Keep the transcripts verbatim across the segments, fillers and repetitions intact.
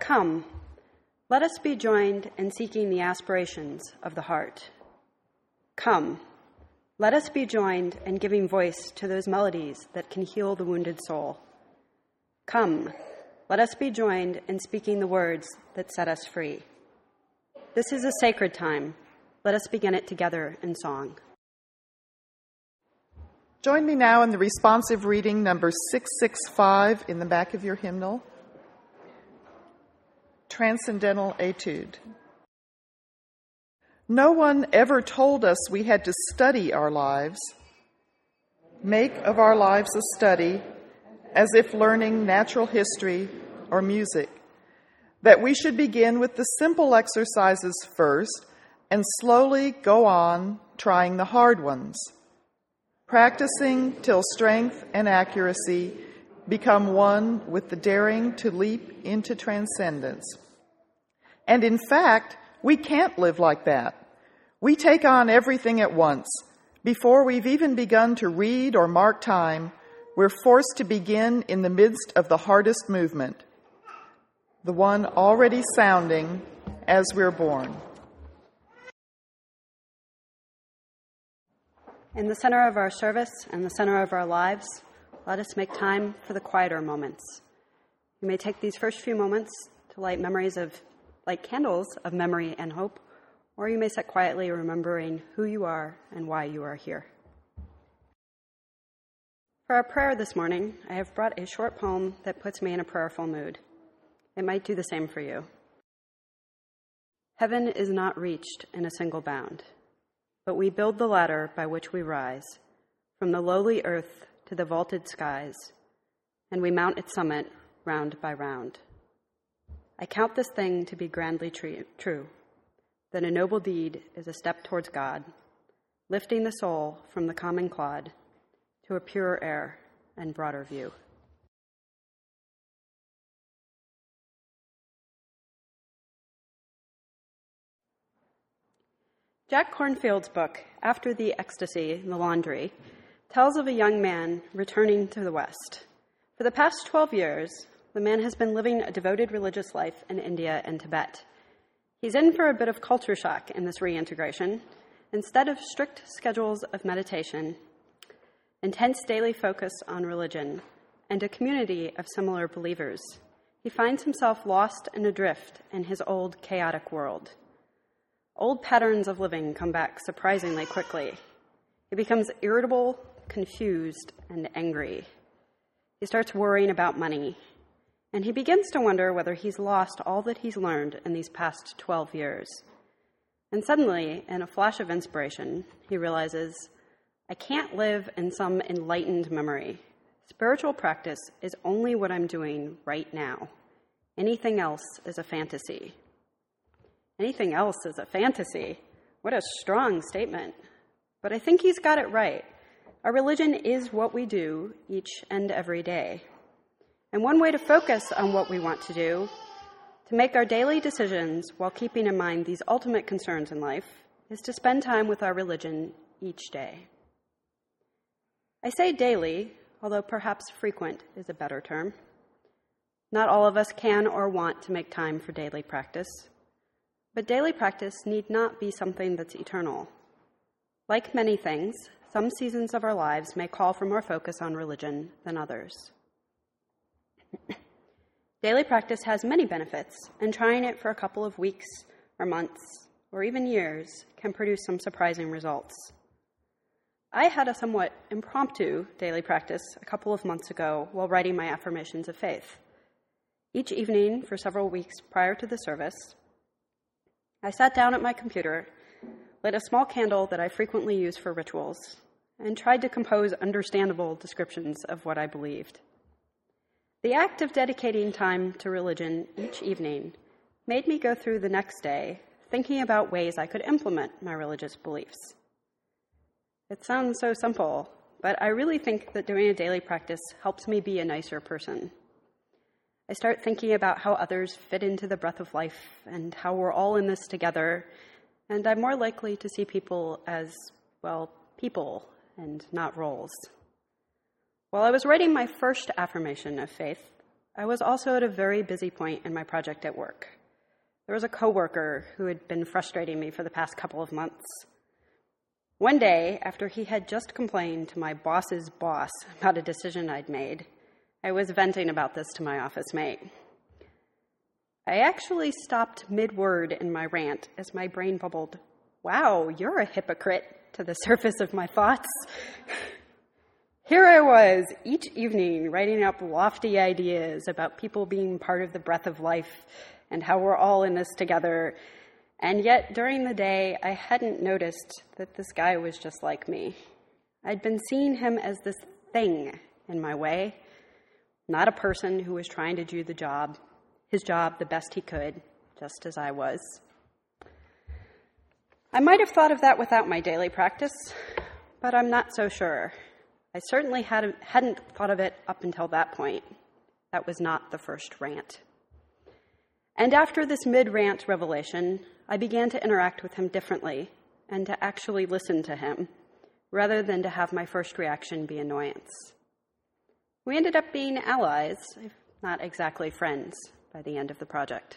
Come, let us be joined in seeking the aspirations of the heart. Come, let us be joined in giving voice to those melodies that can heal the wounded soul. Come, let us be joined in speaking the words that set us free. This is a sacred time. Let us begin it together in song. Join me now in the responsive reading number six sixty-five in the back of your hymnal. Transcendental Etude. No one ever told us we had to study our lives. Make of our lives a study, as if learning natural history or music, that we should begin with the simple exercises first and slowly go on trying the hard ones, practicing till strength and accuracy become one with the daring to leap into transcendence. And in fact, we can't live like that. We take on everything at once. Before we've even begun to read or mark time, we're forced to begin in the midst of the hardest movement, the one already sounding as we're born. In the center of our service and the center of our lives, let us make time for the quieter moments. You may take these first few moments to light memories of, light candles of memory and hope, or you may sit quietly remembering who you are and why you are here. For our prayer this morning, I have brought a short poem that puts me in a prayerful mood. It might do the same for you. Heaven is not reached in a single bound, but we build the ladder by which we rise, from the lowly earth to the vaulted skies, and we mount its summit round by round. I count this thing to be grandly true, that a noble deed is a step towards God, lifting the soul from the common clod to a purer air and broader view. Jack Kornfield's book, After the Ecstasy in the Laundry, tells of a young man returning to the West. For the past twelve years, the man has been living a devoted religious life in India and Tibet. He's in for a bit of culture shock in this reintegration. Instead of strict schedules of meditation, intense daily focus on religion, and a community of similar believers, he finds himself lost and adrift in his old, chaotic world. Old patterns of living come back surprisingly quickly. He becomes irritable, confused, and angry. He starts worrying about money, and he begins to wonder whether he's lost all that he's learned in these past twelve years. And suddenly, in a flash of inspiration, he realizes, I can't live in some enlightened memory. Spiritual practice is only what I'm doing right now. Anything else is a fantasy. Anything else is a fantasy. What a strong statement. But I think he's got it right. Our religion is what we do each and every day. And one way to focus on what we want to do, to make our daily decisions while keeping in mind these ultimate concerns in life, is to spend time with our religion each day. I say daily, although perhaps frequent is a better term. Not all of us can or want to make time for daily practice, but daily practice need not be something that's eternal. Like many things, some seasons of our lives may call for more focus on religion than others. Daily practice has many benefits, and trying it for a couple of weeks or months or even years can produce some surprising results. I had a somewhat impromptu daily practice a couple of months ago while writing my affirmations of faith. Each evening for several weeks prior to the service, I sat down at my computer, lit a small candle that I frequently use for rituals, and tried to compose understandable descriptions of what I believed. The act of dedicating time to religion each evening made me go through the next day thinking about ways I could implement my religious beliefs. It sounds so simple, but I really think that doing a daily practice helps me be a nicer person. I start thinking about how others fit into the breath of life and how we're all in this together, and I'm more likely to see people as, well, people and not roles. While I was writing my first affirmation of faith, I was also at a very busy point in my project at work. There was a coworker who had been frustrating me for the past couple of months. One day, after he had just complained to my boss's boss about a decision I'd made, I was venting about this to my office mate. I actually stopped mid-word in my rant as my brain bubbled, "Wow, you're a hypocrite," to the surface of my thoughts. Here I was, each evening, writing up lofty ideas about people being part of the breath of life and how we're all in this together. And yet, during the day, I hadn't noticed that this guy was just like me. I'd been seeing him as this thing in my way, not a person who was trying to do the job, his job the best he could, just as I was. I might have thought of that without my daily practice, but I'm not so sure. I certainly hadn't, hadn't thought of it up until that point. That was not the first rant. And after this mid-rant revelation, I began to interact with him differently and to actually listen to him, rather than to have my first reaction be annoyance. We ended up being allies, if not exactly friends, by the end of the project.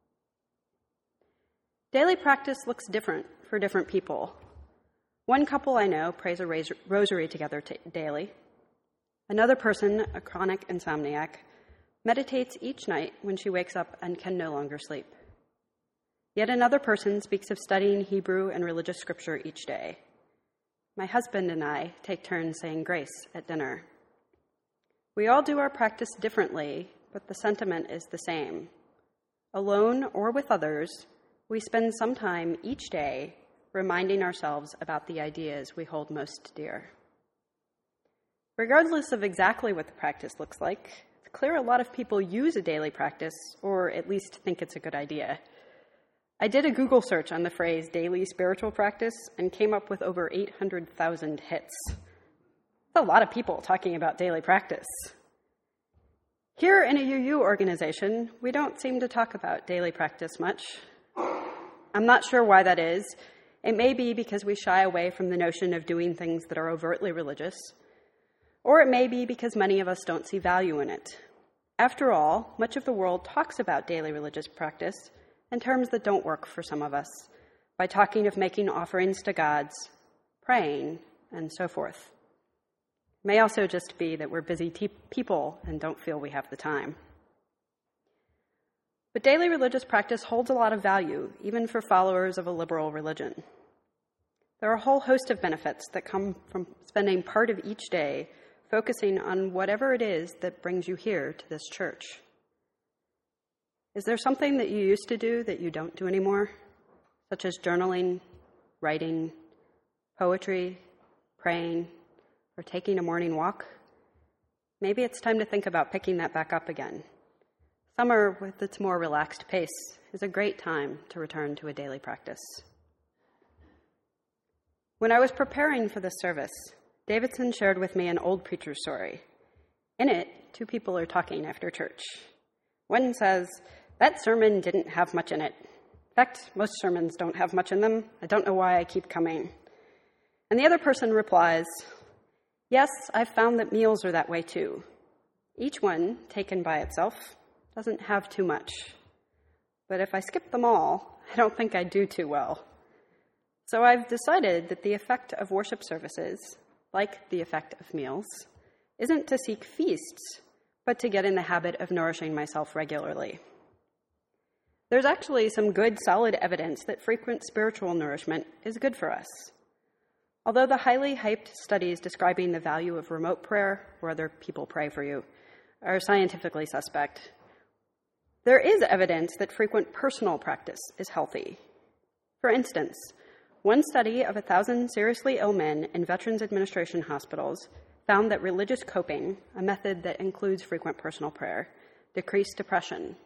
Daily practice looks different for different people. One couple I know prays a rosary together t- daily. Another person, a chronic insomniac, meditates each night when she wakes up and can no longer sleep. Yet another person speaks of studying Hebrew and religious scripture each day. My husband and I take turns saying grace at dinner. We all do our practice differently, but the sentiment is the same. Alone or with others, we spend some time each day reminding ourselves about the ideas we hold most dear. Regardless of exactly what the practice looks like, it's clear a lot of people use a daily practice, or at least think it's a good idea. I did a Google search on the phrase daily spiritual practice and came up with over eight hundred thousand hits. That's a lot of people talking about daily practice. Here in a U U organization, we don't seem to talk about daily practice much. I'm not sure why that is. It may be because we shy away from the notion of doing things that are overtly religious, or it may be because many of us don't see value in it. After all, much of the world talks about daily religious practice in terms that don't work for some of us, by talking of making offerings to gods, praying, and so forth. It may also just be that we're busy te- people and don't feel we have the time. But daily religious practice holds a lot of value, even for followers of a liberal religion. There are a whole host of benefits that come from spending part of each day focusing on whatever it is that brings you here to this church. Is there something that you used to do that you don't do anymore, such as journaling, writing, poetry, praying, or taking a morning walk? Maybe it's time to think about picking that back up again. Summer, with its more relaxed pace, is a great time to return to a daily practice. When I was preparing for this service, Davidson shared with me an old preacher's story. In it, two people are talking after church. One says, "That sermon didn't have much in it. In fact, most sermons don't have much in them. I don't know why I keep coming." And the other person replies, "Yes, I've found that meals are that way too. Each one, taken by itself, doesn't have too much. But if I skip them all, I don't think I'd do too well. So I've decided that the effect of worship services, like the effect of meals, isn't to seek feasts, but to get in the habit of nourishing myself regularly." There's actually some good, solid evidence that frequent spiritual nourishment is good for us. Although the highly hyped studies describing the value of remote prayer, where other people pray for you, are scientifically suspect, there is evidence that frequent personal practice is healthy. For instance, one study of a thousand seriously ill men in Veterans Administration hospitals found that religious coping, a method that includes frequent personal prayer, decreased depression.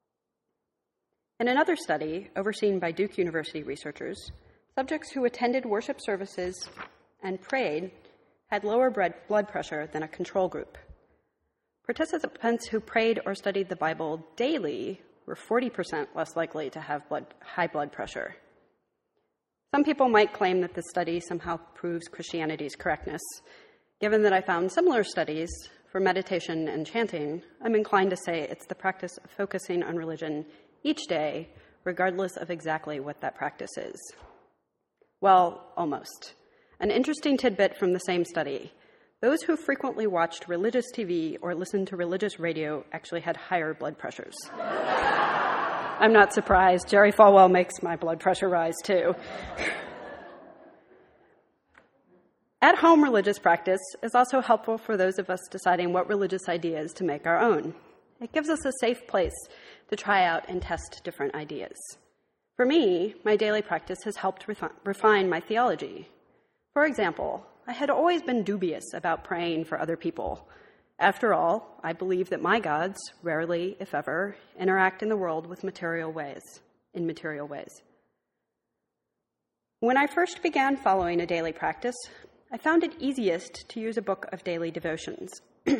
In another study, overseen by Duke University researchers, subjects who attended worship services and prayed had lower blood pressure than a control group. Participants who prayed or studied the Bible daily were forty percent less likely to have blood, high blood pressure. Some people might claim that this study somehow proves Christianity's correctness, given that I found similar studies for meditation and chanting, I'm inclined to say it's the practice of focusing on religion each day, regardless of exactly what that practice is. Well, almost. An interesting tidbit from the same study. Those who frequently watched religious T V or listened to religious radio actually had higher blood pressures. I'm not surprised. Jerry Falwell makes my blood pressure rise, too. At-home religious practice is also helpful for those of us deciding what religious ideas to make our own. It gives us a safe place to try out and test different ideas. For me, my daily practice has helped refi- refine my theology. For example, I had always been dubious about praying for other people. After all, I believe that my gods rarely, if ever, interact in the world with material ways, in material ways. When I first began following a daily practice, I found it easiest to use a book of daily devotions.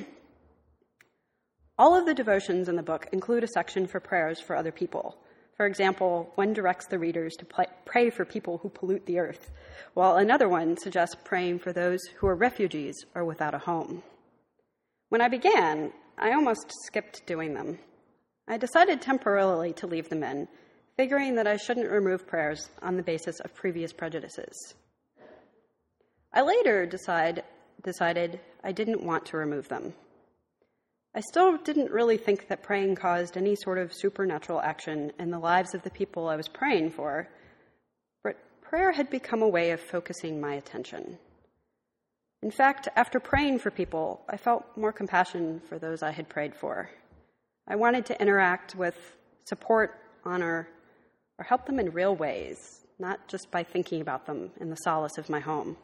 All of the devotions in the book include a section for prayers for other people. For example, one directs the readers to pray for people who pollute the earth, while another one suggests praying for those who are refugees or without a home. When I began, I almost skipped doing them. I decided temporarily to leave them in, figuring that I shouldn't remove prayers on the basis of previous prejudices. I later decide, decided I didn't want to remove them. I still didn't really think that praying caused any sort of supernatural action in the lives of the people I was praying for, but prayer had become a way of focusing my attention. In fact, after praying for people, I felt more compassion for those I had prayed for. I wanted to interact with, support, honor, or help them in real ways, not just by thinking about them in the solace of my home.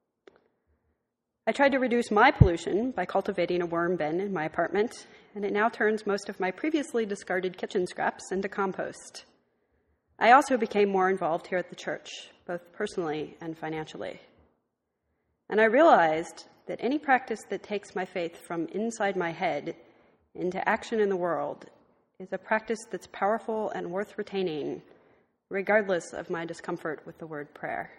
I tried to reduce my pollution by cultivating a worm bin in my apartment, and it now turns most of my previously discarded kitchen scraps into compost. I also became more involved here at the church, both personally and financially. And I realized that any practice that takes my faith from inside my head into action in the world is a practice that's powerful and worth retaining, regardless of my discomfort with the word prayer.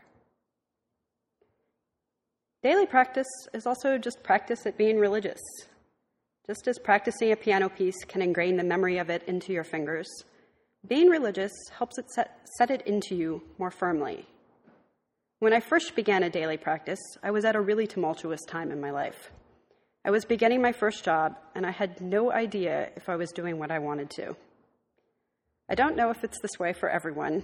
Daily practice is also just practice at being religious. Just as practicing a piano piece can ingrain the memory of it into your fingers, being religious helps it set, set it into you more firmly. When I first began a daily practice, I was at a really tumultuous time in my life. I was beginning my first job, and I had no idea if I was doing what I wanted to. I don't know if it's this way for everyone,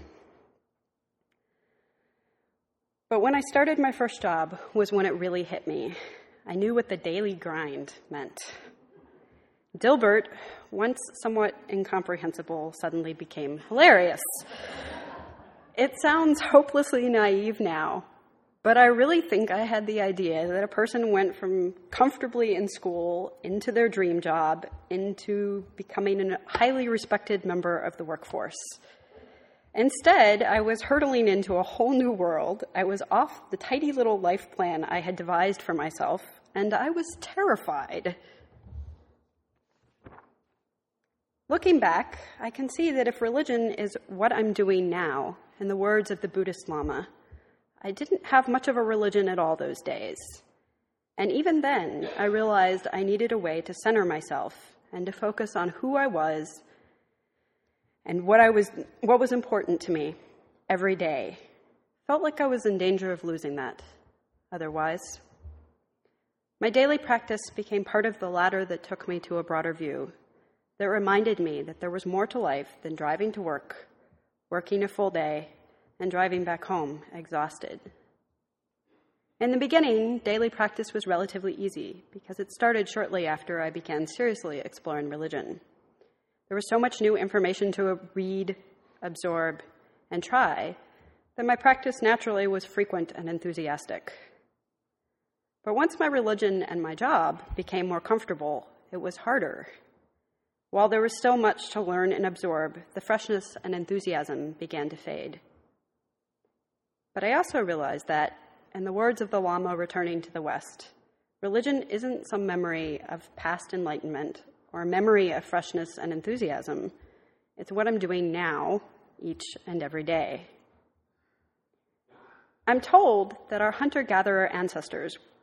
but when I started my first job was when it really hit me. I knew what the daily grind meant. Dilbert, once somewhat incomprehensible, suddenly became hilarious. It sounds hopelessly naive now, but I really think I had the idea that a person went from comfortably in school into their dream job into becoming a highly respected member of the workforce. Instead, I was hurtling into a whole new world. I was off the tidy little life plan I had devised for myself, and I was terrified. Looking back, I can see that if religion is what I'm doing now, in the words of the Buddhist Lama, I didn't have much of a religion at all those days. And even then, I realized I needed a way to center myself and to focus on who I was and what I was, what was important to me every day. Felt like I was in danger of losing that otherwise. My daily practice became part of the ladder that took me to a broader view, that reminded me that there was more to life than driving to work, working a full day, and driving back home exhausted. In the beginning, daily practice was relatively easy because it started shortly after I began seriously exploring religion. There was so much new information to read, absorb, and try that my practice naturally was frequent and enthusiastic. But once my religion and my job became more comfortable, it was harder. While there was still much to learn and absorb, the freshness and enthusiasm began to fade. But I also realized that, in the words of the Lama returning to the West, religion isn't some memory of past enlightenment or a memory of freshness and enthusiasm. It's what I'm doing now, each and every day. I'm told that our hunter-gatherer ancestors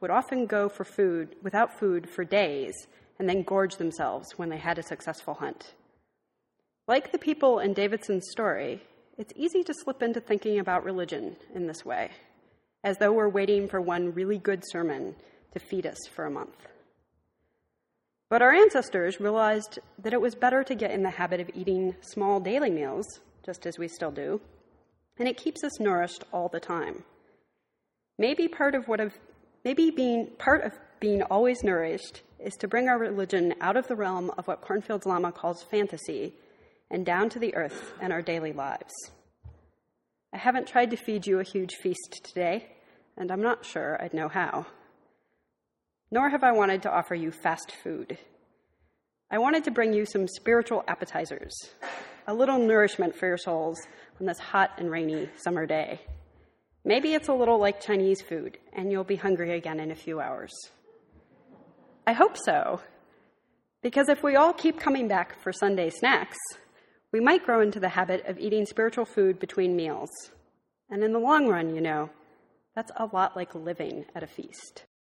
would often go for food without food for days and then gorge themselves when they had a successful hunt. Like the people in Davidson's story, it's easy to slip into thinking about religion in this way, as though we're waiting for one really good sermon to feed us for a month. But our ancestors realized that it was better to get in the habit of eating small daily meals, just as we still do, and it keeps us nourished all the time. Maybe part of what of maybe being part of being always nourished is to bring our religion out of the realm of what Cornfields Lama calls fantasy and down to the earth and our daily lives. I haven't tried to feed you a huge feast today, and I'm not sure I'd know how. Nor have I wanted to offer you fast food. I wanted to bring you some spiritual appetizers, a little nourishment for your souls on this hot and rainy summer day. Maybe it's a little like Chinese food, and you'll be hungry again in a few hours. I hope so, because if we all keep coming back for Sunday snacks, we might grow into the habit of eating spiritual food between meals. And in the long run, you know, that's a lot like living at a feast.